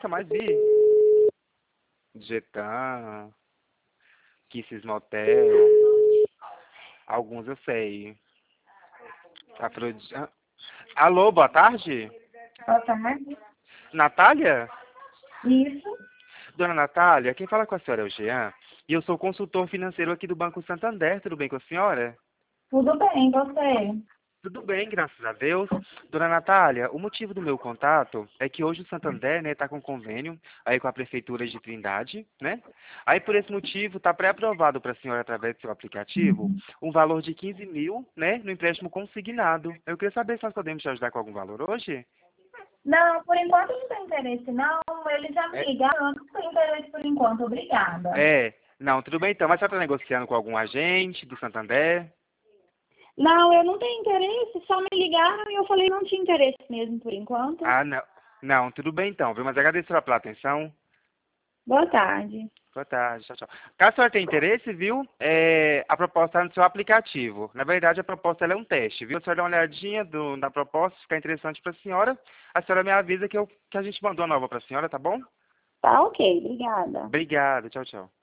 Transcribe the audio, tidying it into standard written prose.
nunca mais vi. Getan, Kisses Motel, alguns eu sei. Alô, boa tarde? Boa tarde. Natália? Isso. Dona Natália, quem fala com a senhora é o Jean, e eu sou consultor financeiro aqui do Banco Santander, tudo bem com a senhora? Tudo bem, você? Tudo bem, graças a Deus. Dona Natália, o motivo do meu contato é que hoje o Santander, né, está com convênio aí com a Prefeitura de Trindade, né? Aí por esse motivo está pré-aprovado para a senhora através do seu aplicativo um valor de 15 mil, né, no empréstimo consignado. Eu queria saber se nós podemos te ajudar com algum valor hoje? Não, por enquanto não tem interesse, não. Eles já me É, ligaram, eu não tenho interesse por enquanto, obrigada. não, tudo bem então, mas você está negociando com algum agente do Santander? Não, eu não tenho interesse, só me ligaram e eu falei não tinha interesse mesmo por enquanto. Ah, não. Não, tudo bem então, viu? Mas agradeço pela atenção. Boa tarde. Boa tarde, tchau, tchau. Caso a senhora tenha interesse, viu? A proposta está no seu aplicativo. Na verdade, a proposta ela é um teste, viu? A senhora dá uma olhadinha na proposta, se ficar interessante para a senhora me avisa que a gente mandou a nova para a senhora, tá bom? Tá ok, obrigada. Obrigado, tchau, tchau.